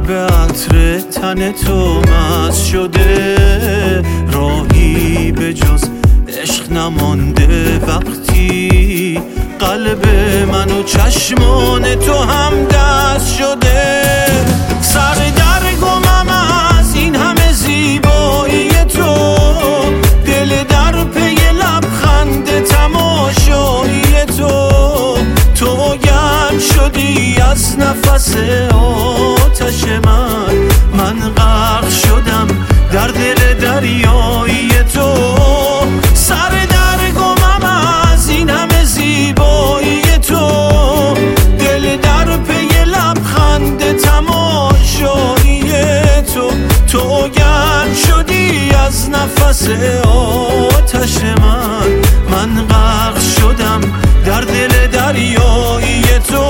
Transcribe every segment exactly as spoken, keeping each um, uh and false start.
به عطر تن تو مست شده، راهی به جز عشق نمانده وقتی قلب من و چشمان تو هم دست شده. سر در گمم از این همه زیبایی تو، دل در پی لبخند تماشایی تو. تو گرم شدی از نفس آتش من، من غرق شدم در دل دریایی تو. سر در گمم از این همه زیبایی تو، دل در پی لبخند تماشایی تو. تو گرم شدی از نفس آتش من، من غرق شدم در دل دریایی تو.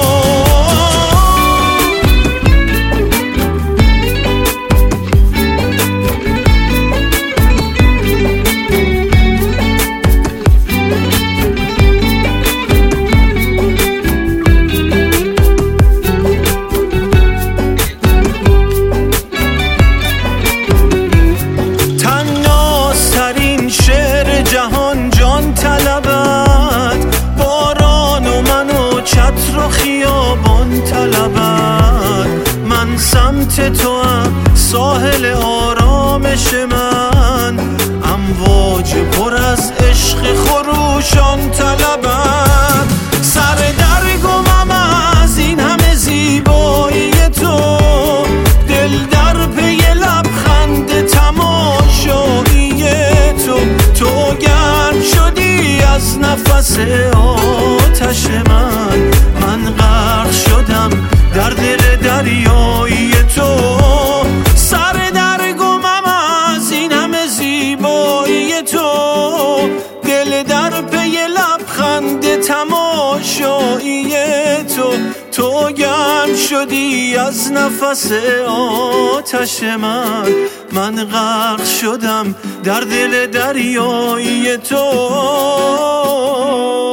جهان جان طلبت، باران و من و چتر و خیابان طلبت. من سمت تو هم ساحل آرامش من، امواج پر از عشق خروشان طلبت. سر در گمم از این همه زیبایی تو، دل در پی لبخند تماشایی تو. تو گرم شدی از نفس آتش من، من غرق شدم در دل دریایی تو. سر در گمم از این همه زیبایی تو، دل در پی لبخند تماشایی تو. تو گرم شدی از نفس آتش من، من غرق شدم در دل دریایی تو.